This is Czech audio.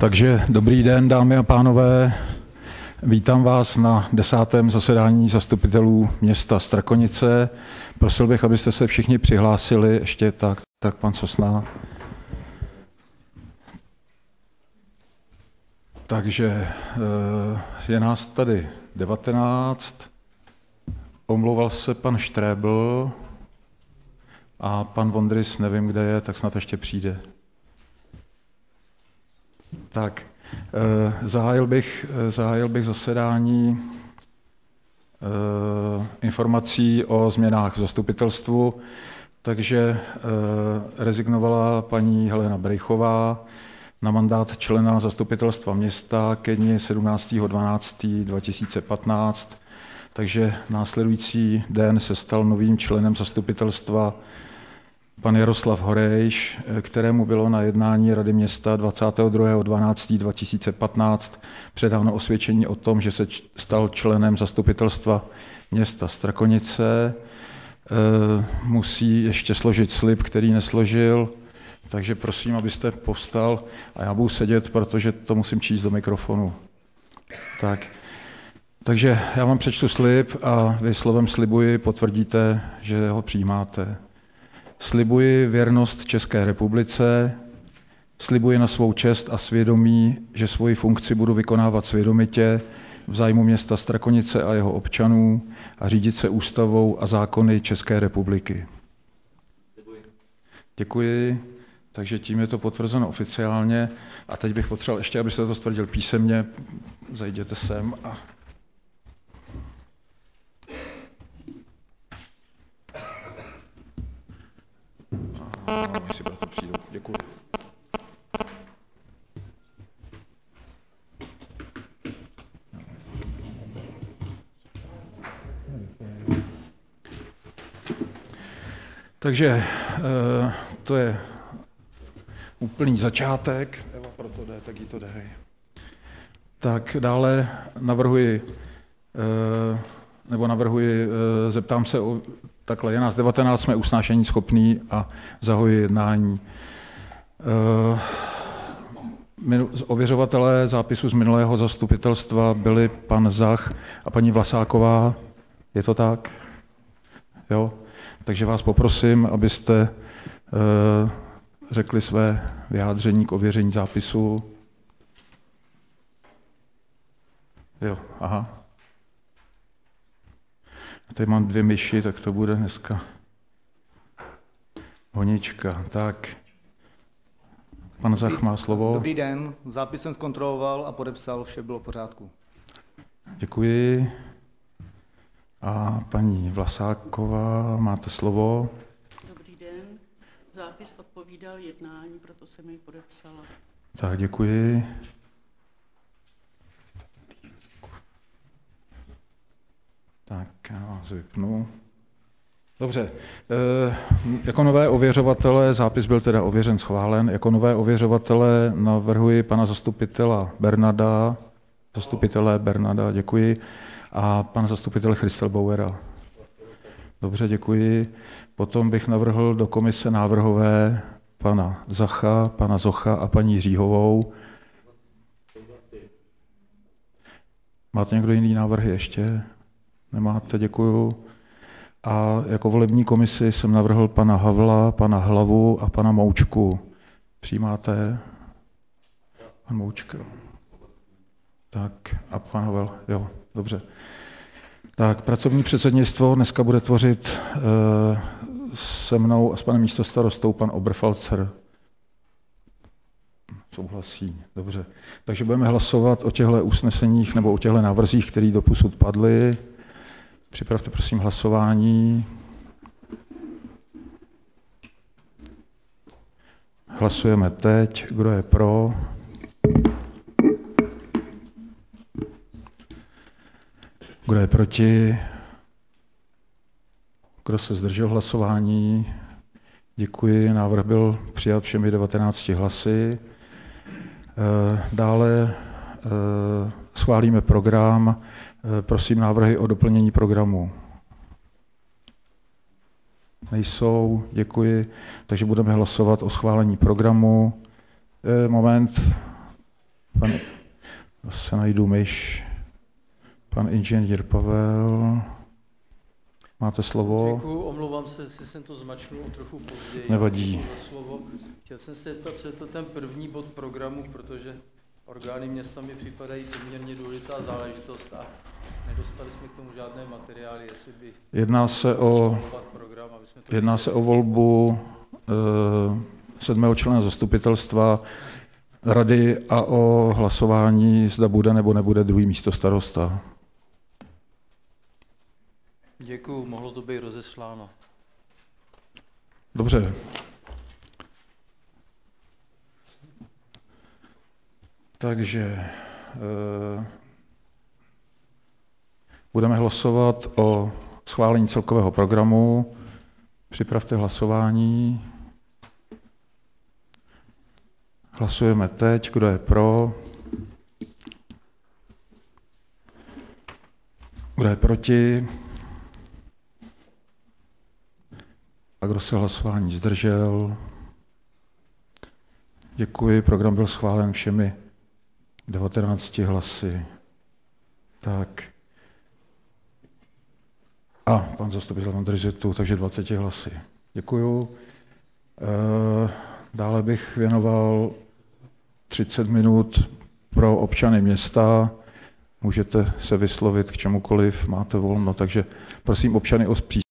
Takže dobrý den, dámy a pánové. Vítám vás na 10. zasedání zastupitelů města Strakonice. Prosil bych, abyste se všichni přihlásili. Ještě tak pan Sosna. Takže je nás tady 19. Omlouval se pan Štrébl a pan Vondrys, nevím, kde je, tak snad ještě přijde. Tak, zahájil bych zasedání informací o změnách v zastupitelstvu. Takže rezignovala paní Helena Brejchová na mandát člena zastupitelstva města ke dni 17.12.2015. Takže následující den se stal novým členem zastupitelstva pan Jaroslav Horejš, kterému bylo na jednání Rady města 22.12.2015 předáno osvědčení o tom, že se stal členem zastupitelstva města Strakonice. Musí ještě složit slib, který nesložil, takže prosím, abyste povstal a já budu sedět, protože to musím číst do mikrofonu. Takže já vám přečtu slib a vy slovem slibuji potvrdíte, že ho přijímáte. Slibuji věrnost České republice, slibuji na svou čest a svědomí, že svoji funkci budu vykonávat svědomitě v zájmu města Strakonice a jeho občanů a řídit se ústavou a zákony České republiky. Děkuji. Takže tím je to potvrzeno oficiálně. A teď bych potřeboval ještě, abyste to stvrdil písemně. Zajděte sem a... Děkuji. Takže to je úplný začátek. Proto jde, tak jí to dej. Tak dále navrhuji, zeptám se, takhle je nás 19, jsme usnášení schopní a zahajuji jednání. Ověřovatelé zápisu z minulého zastupitelstva byli pan Zach a paní Vlasáková. Je to tak? Jo? Takže vás poprosím, abyste řekli své vyjádření k ověření zápisu. Jo, aha. Tady mám 2 myši, tak to bude dneska honička. Tak, pan Zach má slovo. Dobrý den, zápis jsem zkontroloval a podepsal, vše bylo v pořádku. Děkuji. A paní Vlasáková, máte slovo. Dobrý den, zápis odpovídal jednání, proto jsem jej podepsala. Tak, děkuji. Tak, já vás vypnu. Dobře, jako nové ověřovatele, zápis byl teda ověřen, schválen, jako nové ověřovatele navrhuji pana zastupitele Bernada, děkuji, a pana zastupitele Christelbauera. Dobře, děkuji. Potom bych navrhl do komise návrhové pana Zacha, pana Zocha a paní Říhovou. Máte někdo jiný návrhy ještě? Nemáte, děkuju. A jako volební komisi jsem navrhl pana Havla, pana Hlavu a pana Moučku. Přijímáte? Pan Moučka. Tak a pan Havel, jo, dobře. Tak, pracovní předsednictvo dneska bude tvořit se mnou a s panem místostarostou pan Oberfalzer. Souhlasí, dobře. Takže budeme hlasovat o těchto usneseních nebo o těchto návrzích, které doposud padly. Připravte prosím hlasování. Hlasujeme teď. Kdo je pro? Kdo je proti? Kdo se zdržel hlasování? Děkuji. Návrh byl přijat všemi 19 hlasy. Dále schválíme program. Prosím návrhy o doplnění programu. Nejsou, děkuji. Takže budeme hlasovat o schválení programu. Moment. Zase najdu myš. Pan inženýr Pavel. Máte slovo? Děkuju, omlouvám se, jestli jsem to zmačknul trochu později. Nevadí. Za slovo. Chtěl jsem se zeptat, co je to ten první bod programu, protože orgány města mi připadají poměrně důležitá záležitost a nedostali jsme k tomu žádné materiály, jestli by... Jedná se o volbu 7. člena zastupitelstva rady a o hlasování, zda bude nebo nebude druhý místostarosta. Děkuju, mohlo to být rozesláno. Dobře. Takže budeme hlasovat o schválení celkového programu. Připravte hlasování. Hlasujeme teď. Kdo je pro? Kdo je proti? A kdo se hlasování zdržel? Děkuji, program byl schválen všemi 19 hlasy. Tak. A pan zastupitel van der Zetu, takže 20 hlasy. Děkuju. Dále bych věnoval 30 minut pro občany města. Můžete se vyslovit k čemukoliv, máte volno, takže prosím občany o